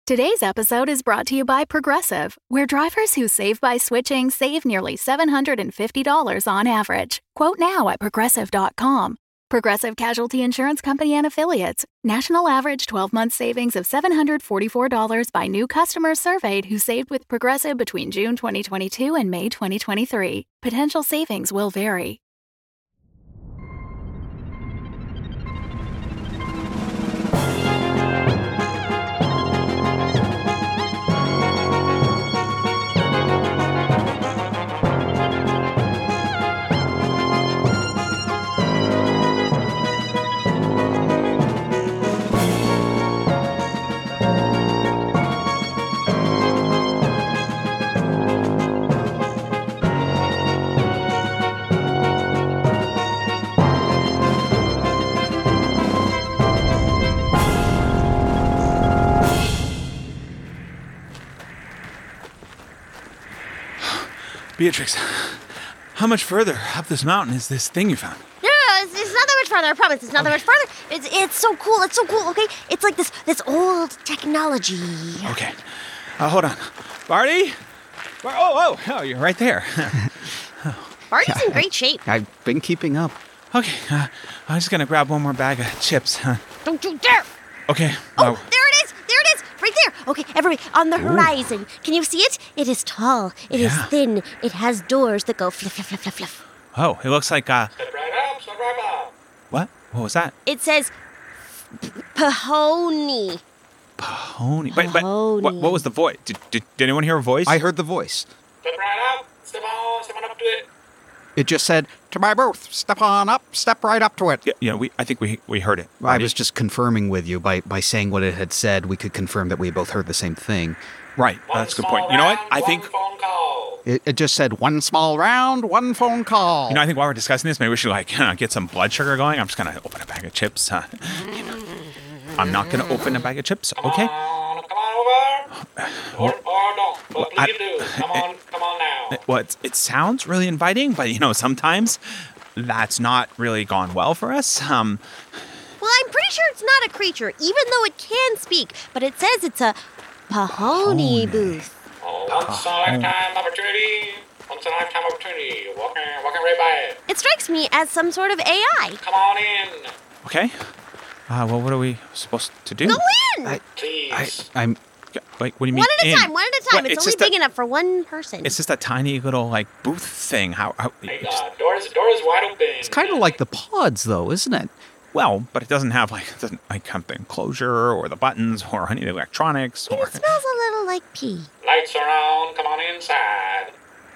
Today's episode is brought to you by Progressive, where drivers who save by switching save nearly $750 on average. Quote now at Progressive.com. Progressive Casualty Insurance Company and Affiliates. National average 12-month savings of $744 by new customers surveyed who saved with Progressive between June 2022 and May 2023. Potential savings will vary. Beatrix, how much further up this mountain is this thing you found? No, it's not that much farther, I promise. It's not that much farther. It's so cool, okay? It's like this old technology. Okay. Hold on. Barty? Oh, you're right there. Barty's in great shape. I've been keeping up. Okay, I'm just gonna grab one more bag of chips. Don't you dare! Okay. Oh, there it is! Right there! Okay, everybody, on the horizon. Can you see it? It is tall. It is thin. It has doors that go fluff, fluff, fluff, fluff, fluff. Oh, it looks like, Step right up. What? What was that? It says Pahony. Pahony. Wait, what was the voice? Did anyone hear a voice? I heard the voice. Step right up. Step on up to it. It just said, "To my booth. Step on up. Step right up to it." Yeah, I think we heard it. I was just confirming with you by saying what it had said. We could confirm that we both heard the same thing. Right, that's a good point. You know what? I think... Phone call. It just said, one small round, one phone call. I think while we're discussing this, maybe we should get some blood sugar going. I'm just gonna open a bag of chips. I'm not gonna open a bag of chips. Okay. Come on over. Or don't. But please do. Come on now. Well, it sounds really inviting, but sometimes that's not really gone well for us. Well, I'm pretty sure it's not a creature, even though it can speak. But it says it's a Pahony booth. Once in a lifetime opportunity. Walking right by it. It strikes me as some sort of AI. Come on in. Okay. Well, what are we supposed to do? Go in! Please. I'm... Wait, what do you mean? One at a time. What, It's only big enough for one person. It's just a tiny little booth thing. Hey, doors wide open. It's kind of like the pods, though, isn't it? Well, but it doesn't have have the enclosure or the buttons or any electronics. It smells a little like pee. Lights are on. Come on inside.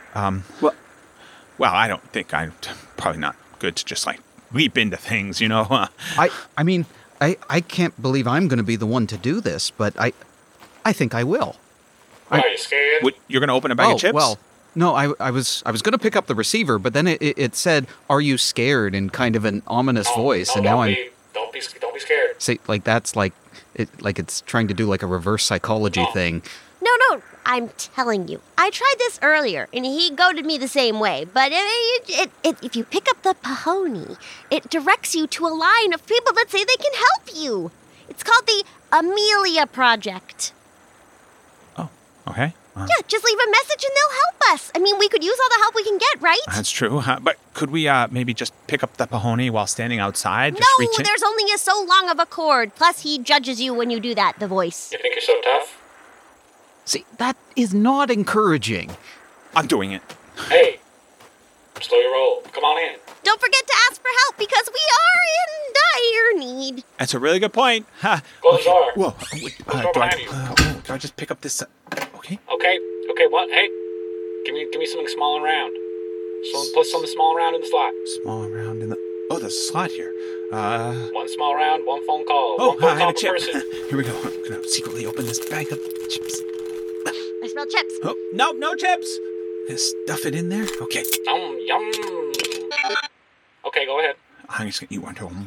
Well, I don't think I'm probably not good to just leap into things, I mean, I can't believe I'm going to be the one to do this, but I think I will. Are you scared? You're going to open a bag of chips? Well, no, I was going to pick up the receiver, but then it said, "Are you scared?" in kind of an ominous voice, and now I'm... Don't be scared. See, that's it's trying to do a reverse psychology thing. No, I'm telling you. I tried this earlier, and he goaded me the same way. But if you pick up the Pahony, it directs you to a line of people that say they can help you. It's called the Amelia Project. Oh, okay. Yeah, just leave a message and they'll help us. I mean, we could use all the help we can get, right? That's true. But could we maybe just pick up the Pahony while standing outside? No, Just reach in? there's only so long of a cord. Plus, he judges you when you do that, the voice. You think you're so tough? See, that is not encouraging. I'm doing it. Hey, slow your roll. Come on in. Don't forget to ask for help because we are in dire need. That's a really good point. Close the door. Whoa. Wait, behind you. do I just pick up this? Okay. Okay, what? Hey, give me something small and round. Put something small and round in the slot. Small and round in the... Oh, there's a slot here. One small round, one phone call. Oh, one phone I call have a per chip. person. Here we go. I'm going to secretly open this bag of chips. I smell chips. Oh, no chips. Gonna stuff it in there. Okay. Yum. Okay, go ahead. I'm just going to eat one too.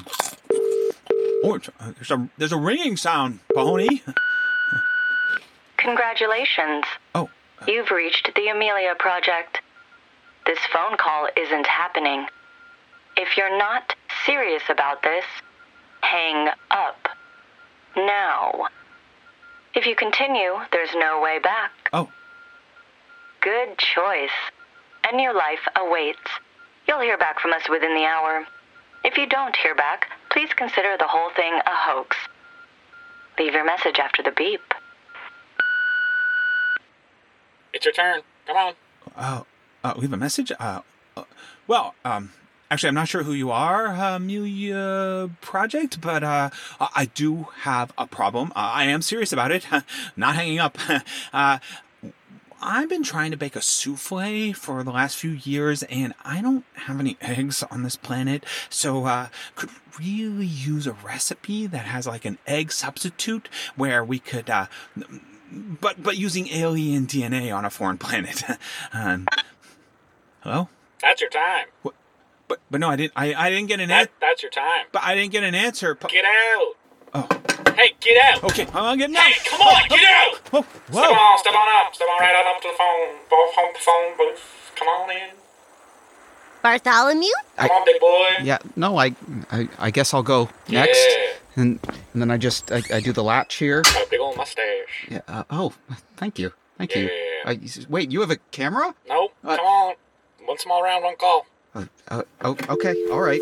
Oh, there's a ringing sound, Pahony. Congratulations. Oh. You've reached the Amelia Project. This phone call isn't happening. If you're not serious about this, hang up. Now. If you continue, there's no way back. Oh, Good choice. A new life awaits. You'll hear back from us within the hour. If you don't hear back, please consider the whole thing a hoax. Leave your message after the beep. It's your turn. Come on. leave a message? Actually, I'm not sure who you are, Amelia Project, but I do have a problem. I am serious about it. Not hanging up. I've been trying to bake a souffle for the last few years, and I don't have any eggs on this planet, so could really use a recipe that has like an egg substitute where we could, but using alien DNA on a foreign planet. Hello? That's your time. What? But no, I didn't get an answer. That's your time. But I didn't get an answer. Get out. Oh. Hey, get out. Okay, I'm getting out. Hey, come on, get out. Whoa. Step on up. Step on right on up to the phone booth. Come on in. Bartholomew? Come on, big boy. Yeah, no, I guess I'll go next. Yeah. And then I do the latch here. Got a big old mustache. Yeah. Thank you. Yeah. Wait, you have a camera? Nope. Come on. One small round, one call. Okay. All right.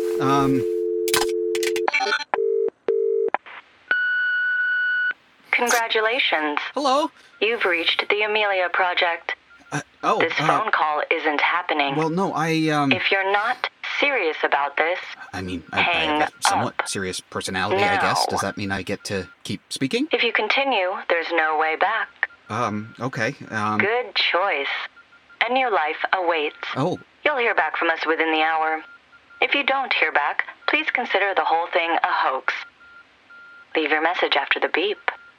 Congratulations. Hello. You've reached the Amelia Project. This phone call isn't happening. Well, no, If you're not serious about this, I hang have a somewhat up. serious personality, I guess. Now. Does that mean I get to keep speaking? if you continue, there's no way back. Okay. Good choice. A new life awaits. Oh, You'll hear back from us within the hour. If you don't hear back, please consider the whole thing a hoax. Leave your message after the beep.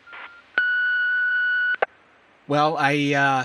well, I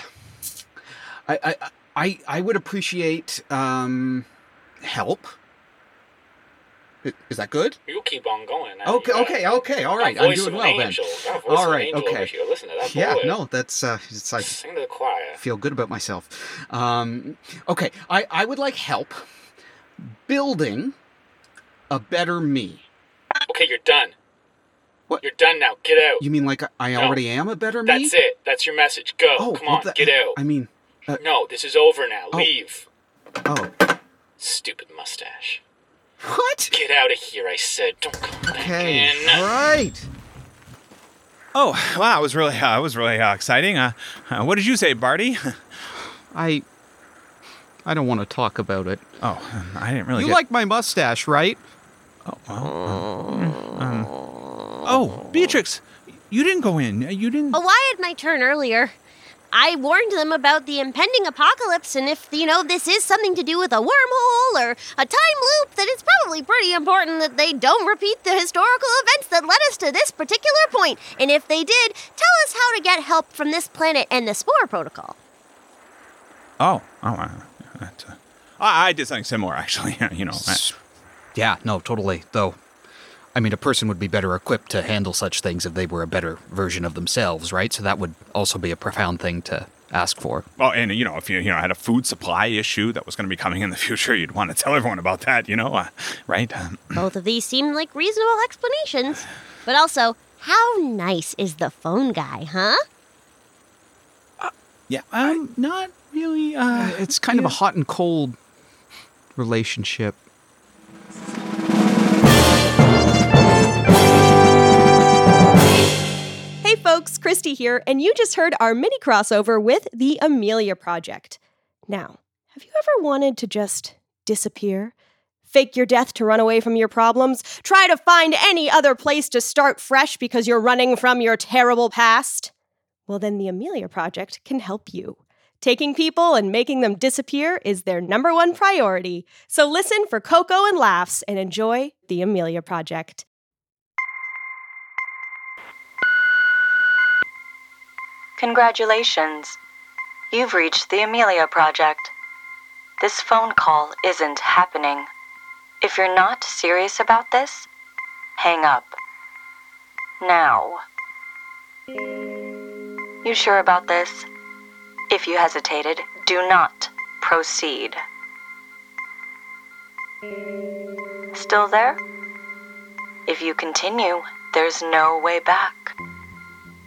would appreciate, help. Is that good? You keep on going. Okay, all right. I'm doing well then. All right, okay. Listen to that Yeah, boy. no, that's, it's like, Sing to the choir. feel good about myself. Okay, I would like help building a better me. Okay, you're done. What? You're done now. Get out. You mean like I No. already am a better me? That's it. That's your message. Go. Oh, Come on. well, Get out. I mean, No, this is over now. Oh. Leave. oh, Stupid mustache. what? Get out of here, I said. Don't come back Okay, in. all right. Oh, wow, it was really exciting. What did you say, Barty? I don't want to talk about it. Oh, I didn't really You get... like my mustache, right? Oh, Beatrix, you didn't go in. You didn't... Oh, I had my turn earlier. I warned them about the impending apocalypse, and if, this is something to do with a wormhole or a time loop, then it's probably pretty important that they don't repeat the historical events that led us to this particular point. And if they did, tell us how to get help from this planet and the Spore Protocol. I did something similar, actually. Yeah, no, totally. Though, I mean, a person would be better equipped to handle such things if they were a better version of themselves, right? So that would also be a profound thing to ask for. Well, and, if you had a food supply issue that was going to be coming in the future, you'd want to tell everyone about that, right? Both of these seem like reasonable explanations. But also, how nice is the phone guy, huh? Yeah, not really, It's kind of a hot and cold relationship. Hey folks, Christy here, and you just heard our mini crossover with the Amelia Project. Now, have you ever wanted to just disappear? Fake your death to run away from your problems? Try to find any other place to start fresh because you're running from your terrible past? Well, then the Amelia Project can help you. Taking people and making them disappear is their #1 priority. So listen for Coco and laughs and enjoy the Amelia Project. Congratulations. You've reached the Amelia Project. This phone call isn't happening. If you're not serious about this, hang up. Now. You sure about this? If you hesitated, do not proceed. Still there? If you continue, there's no way back.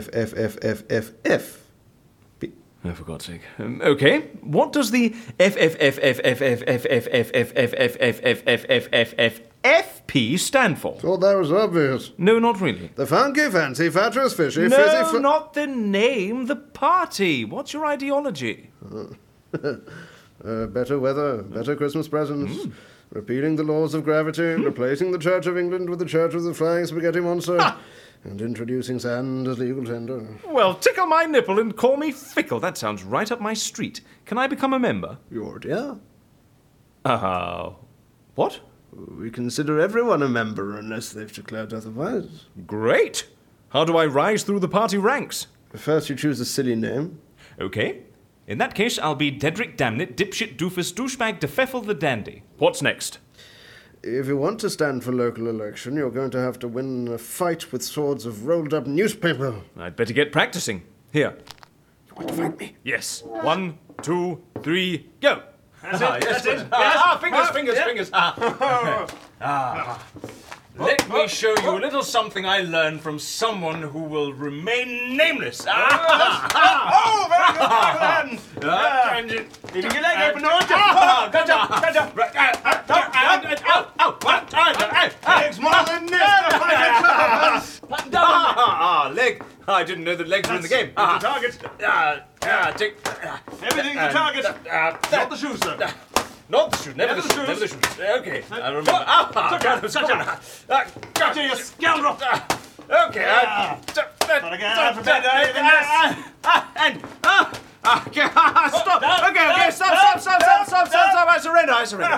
FFFFFF. Oh, for God's sake. Okay, what does the FFFFFFFFFFFFFFFP stand for? Thought that was obvious. No, not really. The funky, fancy, fatuous, fishy, No, fizzy... not the name, the party. What's your ideology? Better weather, better Christmas presents, repealing the laws of gravity, replacing the Church of England with the Church of the Flying Spaghetti Monster, and introducing sand as legal tender. Well, tickle my nipple and call me fickle. That sounds right up my street. Can I become a member? You already are. What? We consider everyone a member unless they've declared otherwise. Great. How do I rise through the party ranks? First you choose a silly name. Okay. In that case, I'll be Dedrick Damnit, Dipshit Doofus Douchebag Defeffel the Dandy. What's next? If you want to stand for local election, you're going to have to win a fight with swords of rolled-up newspaper. I'd better get practicing. Here. You want to fight me? Yes. 1, 2, 3, go! That's it. Yes. That's it. Fingers. Let me show you a little something I learned from someone who will remain nameless. Oh, very good. Leaving your leg open, don't you? Gotcha. Legs more than this. Leg. I didn't know that legs were in the game. The target. Take. Everything's the target. Not the shoes, sir. Not the shoes. Never the shoes. Okay. I remember. Gotcha, you scoundrel. Okay. Not again. I prepared anything less. Stop. Okay. Stop. I surrender.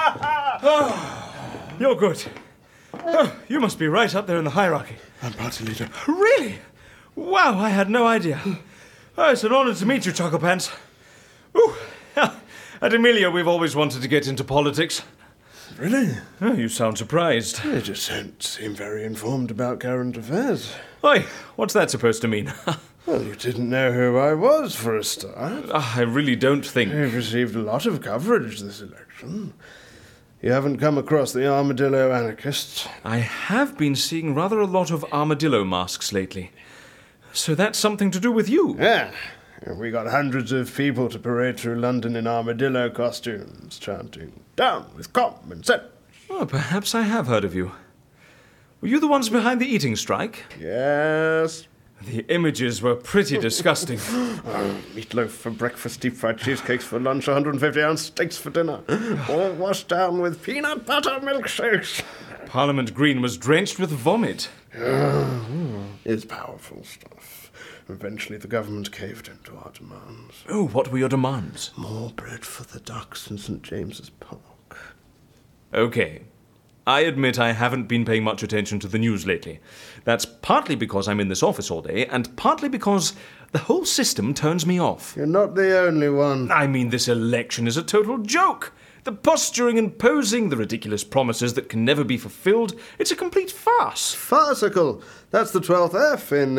You're good. You must be right up there in the hierarchy. I'm party leader. Really? Wow, I had no idea. Oh, it's an honor to meet you, Chuckle Pants. Ooh. At Amelia, we've always wanted to get into politics. Really? Oh, you sound surprised. You just don't seem very informed about current affairs. Oi, what's that supposed to mean? Well, you didn't know who I was for a start. I really don't think... You've received a lot of coverage this election. You haven't come across the armadillo anarchists. I have been seeing rather a lot of armadillo masks lately. So that's something to do with you? Yeah. We got hundreds of people to parade through London in armadillo costumes, chanting, "Down with common sense." Oh, perhaps I have heard of you. Were you the ones behind the eating strike? Yes. The images were pretty disgusting. Meatloaf for breakfast, deep fried cheesecakes for lunch, 150-ounce steaks for dinner, all washed down with peanut butter milkshakes. Parliament Green was drenched with vomit. It's powerful stuff. Eventually the government caved into our demands. Oh, what were your demands? More bread for the ducks in St. James's Park. Okay. I admit I haven't been paying much attention to the news lately. That's partly because I'm in this office all day, and partly because the whole system turns me off. You're not the only one. I mean, this election is a total joke. The posturing and posing, the ridiculous promises that can never be fulfilled, it's a complete farce. Farcical. That's the 12th F in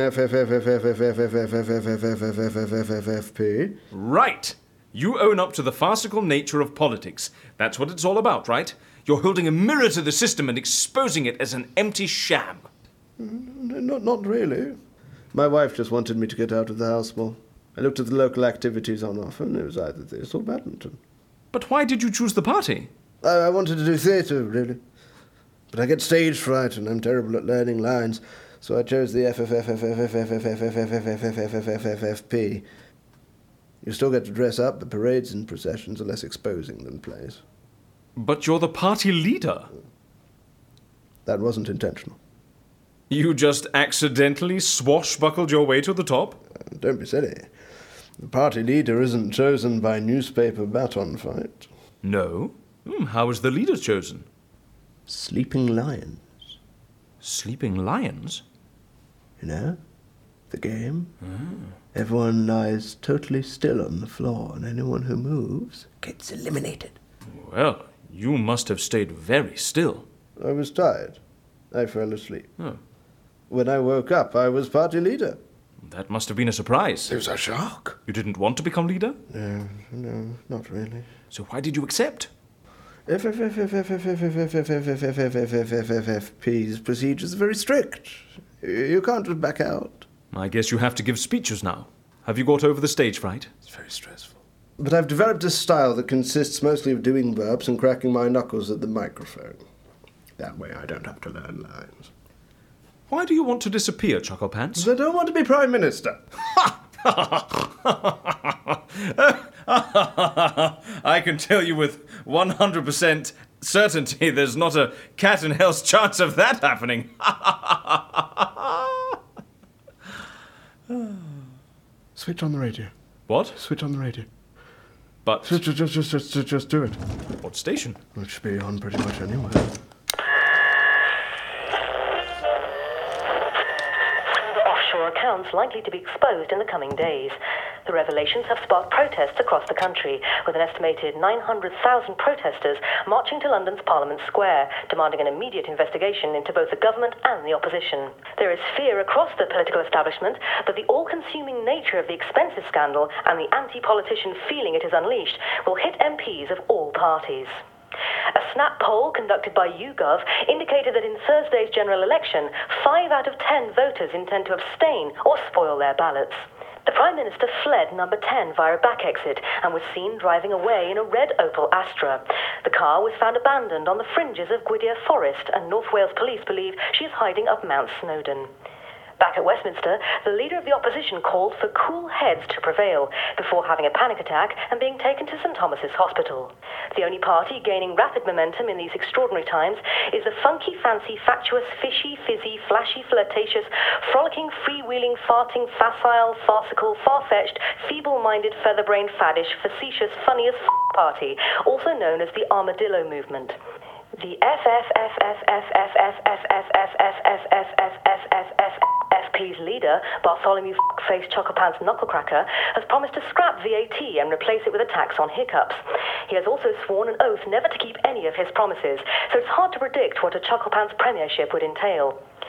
FFP. Right. You own up to the farcical nature of politics. That's what it's all about, right? You're holding a mirror to the system and exposing it as an empty sham. Not really. My wife just wanted me to get out of the house more. I looked at the local activities on offer, and it was either this or badminton. But why did you choose the party? I wanted to do theatre, really. But I get stage fright, and I'm terrible at learning lines, so I chose the FFP. You still get to dress up, but parades and processions are less exposing than plays. But you're the party leader. That wasn't intentional. You just accidentally swashbuckled your way to the top? Don't be silly. The party leader isn't chosen by newspaper baton fight. No? How is the leader chosen? Sleeping lions. Sleeping lions? You know? The game. Everyone lies totally still on the floor, and anyone who moves gets eliminated. Well, you must have stayed very still. I was tired. I fell asleep. Oh. When I woke up, I was party leader. That must have been a surprise. It was a shock. You didn't want to become leader? No, not really. So why did you accept? FFP's procedures are very strict. You can't just back out. I guess you have to give speeches now. Have you got over the stage fright? It's very stressful. But I've developed a style that consists mostly of doing burps and cracking my knuckles at the microphone. That way I don't have to learn lines. Why do you want to disappear, Chucklepants? I don't want to be Prime Minister. I can tell you with 100% certainty there's not a cat in hell's chance of that happening. Switch on the radio. What? Switch on the radio. But... Just do it. What station? It should be on pretty much anywhere. Accounts likely to be exposed in the coming days. The revelations have sparked protests across the country, with an estimated 900,000 protesters marching to London's Parliament Square, demanding an immediate investigation into both the government and the opposition. There is fear across the political establishment that the all-consuming nature of the expenses scandal and the anti-politician feeling it has unleashed will hit MPs of all parties. A snap poll conducted by YouGov indicated that in Thursday's general election, 5 out of 10 voters intend to abstain or spoil their ballots. The Prime Minister fled number 10 via a back exit and was seen driving away in a red Opel Astra. The car was found abandoned on the fringes of Gwydir Forest, and North Wales police believe she is hiding up Mount Snowdon. Back at Westminster, the leader of the opposition called for cool heads to prevail before having a panic attack and being taken to St Thomas's Hospital. The only party gaining rapid momentum in these extraordinary times is the funky, fancy, fatuous, fishy, fizzy, flashy, flirtatious, frolicking, freewheeling, farting, facile, farcical, far-fetched, feeble-minded, feather-brained, faddish, facetious, funny as party, also known as the Armadillo Movement. The FFP's leader, Bartholomew F***-faced Chucklepants Knucklecracker, has promised to scrap VAT and replace it with a tax on hiccups. He has also sworn an oath never to keep any of his promises, so it's hard to predict what a Chucklepants premiership would entail.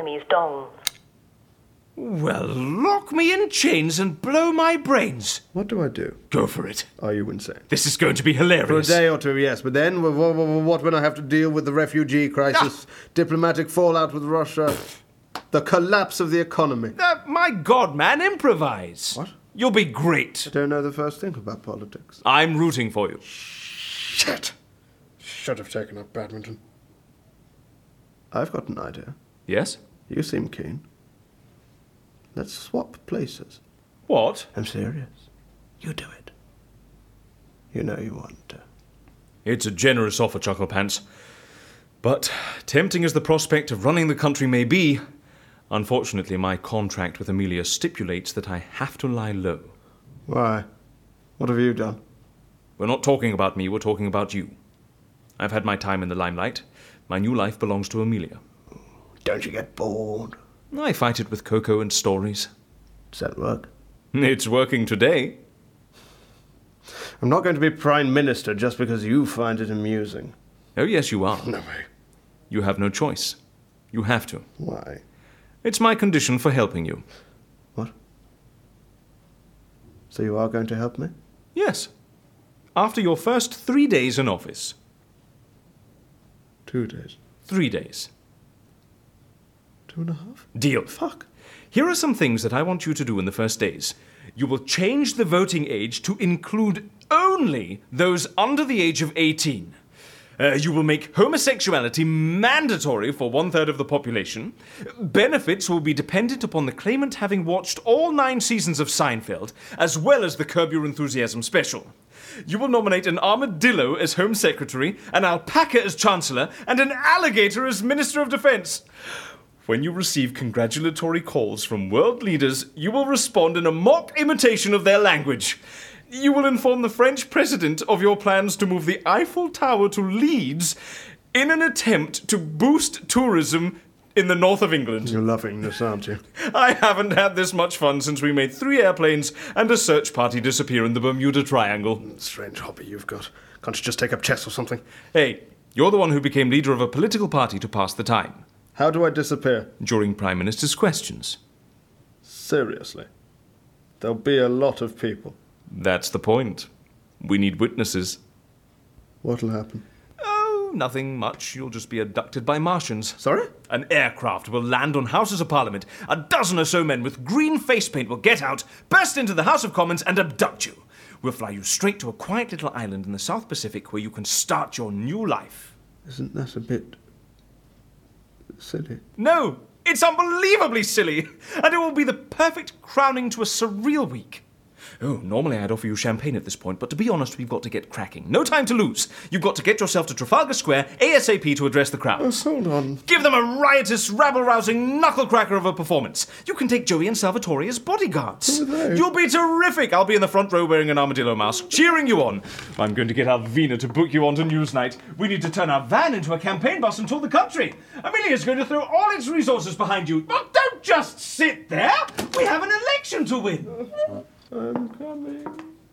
Vietnamese dong. Well, lock me in chains and blow my brains. What do I do? Go for it. Are you insane? This is going to be hilarious. For a day or two, yes, but then what when I have to deal with the refugee crisis, diplomatic fallout with Russia, the collapse of the economy? My God, man, improvise. What? You'll be great. I don't know the first thing about politics. I'm rooting for you. Shit! Should have taken up badminton. I've got an idea. Yes? You seem keen. Let's swap places. What? I'm serious. You do it. You know you want to. It's a generous offer, Chucklepants. But, tempting as the prospect of running the country may be, unfortunately my contract with Amelia stipulates that I have to lie low. Why? What have you done? We're not talking about me, we're talking about you. I've had my time in the limelight. My new life belongs to Amelia. Don't you get bored? I fight it with cocoa and stories. Does that work? It's working today. I'm not going to be Prime Minister just because you find it amusing. Oh, yes, you are. No way. You have no choice. You have to. Why? It's my condition for helping you. What? So you are going to help me? Yes. After your first 3 days in office. 2 days. 3 days. 2.5? Deal. Fuck. Here are some things that I want you to do in the first days. You will change the voting age to include only those under the age of 18. You will make homosexuality mandatory for 1/3 of the population. Benefits will be dependent upon the claimant having watched all 9 seasons of Seinfeld, as well as the Curb Your Enthusiasm special. You will nominate an armadillo as Home Secretary, an alpaca as Chancellor, and an alligator as Minister of Defense. When you receive congratulatory calls from world leaders, you will respond in a mock imitation of their language. You will inform the French president of your plans to move the Eiffel Tower to Leeds in an attempt to boost tourism in the north of England. You're loving this, aren't you? I haven't had this much fun since we made 3 airplanes and a search party disappear in the Bermuda Triangle. Strange hobby you've got. Can't you just take up chess or something? Hey, you're the one who became leader of a political party to pass the time. How do I disappear? During Prime Minister's questions. Seriously? There'll be a lot of people. That's the point. We need witnesses. What'll happen? Oh, nothing much. You'll just be abducted by Martians. Sorry? An aircraft will land on Houses of Parliament. A dozen or so men with green face paint will get out, burst into the House of Commons and abduct you. We'll fly you straight to a quiet little island in the South Pacific where you can start your new life. Isn't that a bit silly? No, it's unbelievably silly. And it will be the perfect crowning to a surreal week. Oh, normally I'd offer you champagne at this point, but to be honest, we've got to get cracking. No time to lose. You've got to get yourself to Trafalgar Square ASAP to address the crowds. Hold on. Give them a riotous, rabble-rousing knuckle-cracker of a performance. You can take Joey and Salvatore as bodyguards. Who are they? You'll be terrific. I'll be in the front row wearing an armadillo mask, cheering you on. I'm going to get Alvina to book you onto Newsnight. We need to turn our van into a campaign bus and tour the country. Amelia's going to throw all its resources behind you. But don't just sit there. We have an election to win. I'm coming.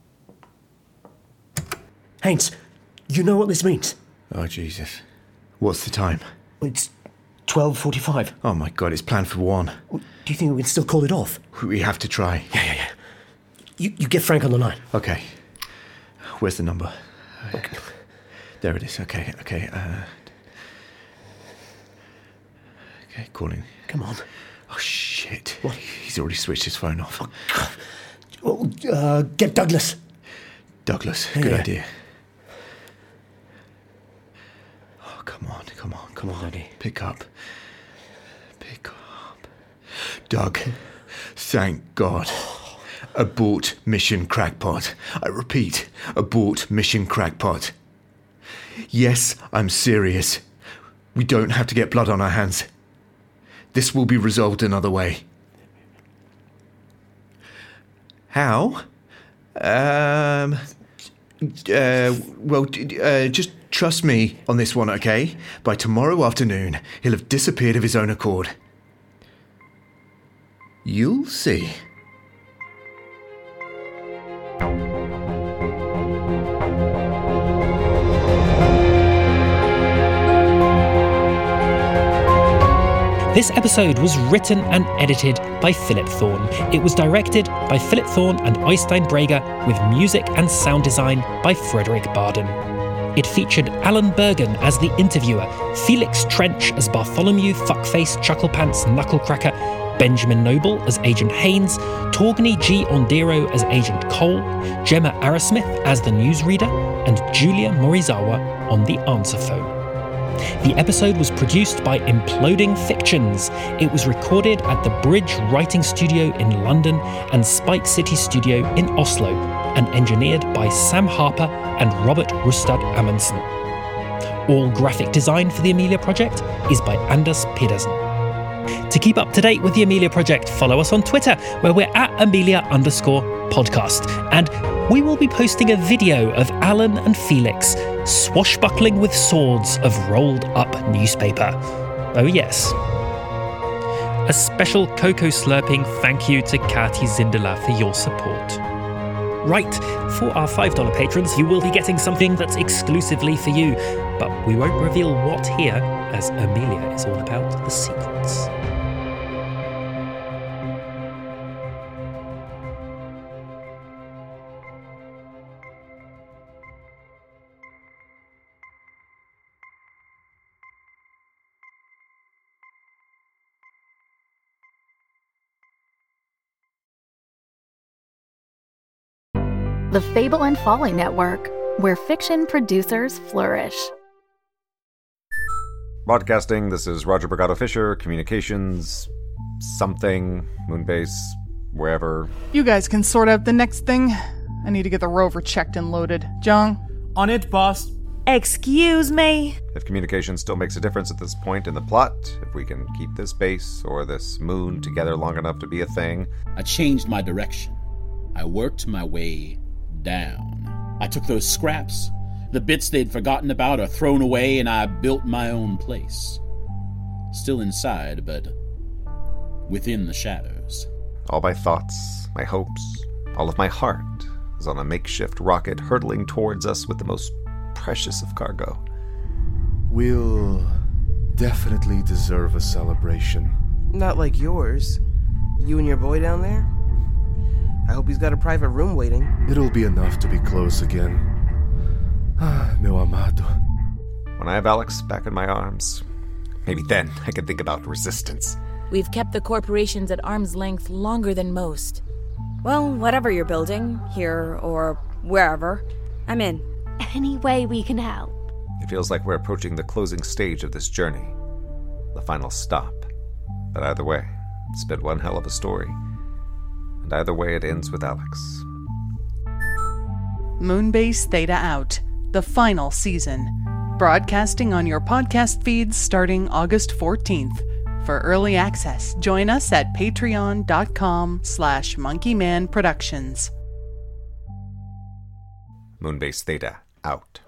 Haynes, you know what this means? Oh, Jesus. What's the time? It's 12:45. Oh, my God, it's planned for 1. Do you think we can still call it off? We have to try. Yeah. You get Frank on the line. Okay. Where's the number? Okay. There it is. Okay. Okay, calling. Come on. Oh, shit. What? He's already switched his phone off. Oh, God. Well, get Douglas. Douglas, Yeah. good idea. Oh, come on. Come on, Dougie. Pick up. Doug, thank God. Abort mission crackpot. I repeat, abort mission crackpot. Yes, I'm serious. We don't have to get blood on our hands. This will be resolved another way. How? Just trust me on this one, okay? By tomorrow afternoon, he'll have disappeared of his own accord. You'll see. This episode was written and edited by Philip Thorne. It was directed by Philip Thorne and Øystein Brage, with music and sound design by Frederick Barden. It featured Alan Bergen as the interviewer, Felix Trench as Bartholomew Fuckface Chucklepants Knucklecracker, Benjamin Noble as Agent Haynes, Torgny G. Ondero as Agent Cole, Gemma Arrowsmith as the newsreader, and Julia Morizawa on the answer phone. The episode was produced by Imploding Fictions. It was recorded at the Bridge Writing Studio in London and Spike City Studio in Oslo, and engineered by Sam Harper and Robert Rustad Amundsen. All graphic design for the Amelia Project is by Anders Pedersen. To keep up to date with the Amelia Project, follow us on Twitter, where we're at Amelia_podcast. And we will be posting a video of Alan and Felix swashbuckling with swords of rolled up newspaper. Oh yes. A special cocoa slurping thank you to Kati Zindala for your support. Right, for our $5 patrons, you will be getting something that's exclusively for you, but we won't reveal what here, as Amelia is all about the secrets. The Fable and Folly Network, where fiction producers flourish. Broadcasting, this is Roger Brigado Fisher, communications, something, Moonbase, wherever. You guys can sort out the next thing. I need to get the rover checked and loaded. Jung? On it, boss. Excuse me? If communication still makes a difference at this point in the plot, if we can keep this base or this moon together long enough to be a thing. I changed my direction. I worked my way down. I took those scraps, the bits they'd forgotten about or thrown away, and I built my own place. Still inside, but within the shadows. All my thoughts, my hopes, all of my heart is on a makeshift rocket hurtling towards us with the most precious of cargo. We'll definitely deserve a celebration. Not like yours. You and your boy down there? I hope he's got a private room waiting. It'll be enough to be close again. Meu amado. When I have Alex back in my arms, maybe then I can think about resistance. We've kept the corporations at arm's length longer than most. Well, whatever you're building, here or wherever, I'm in. Any way we can help. It feels like we're approaching the closing stage of this journey. The final stop. But either way, it's been one hell of a story. And either way, it ends with Alex. Moonbase Theta out, the final season. Broadcasting on your podcast feeds starting August 14th. For early access, join us at patreon.com/monkeymanproductions. Moonbase Theta out.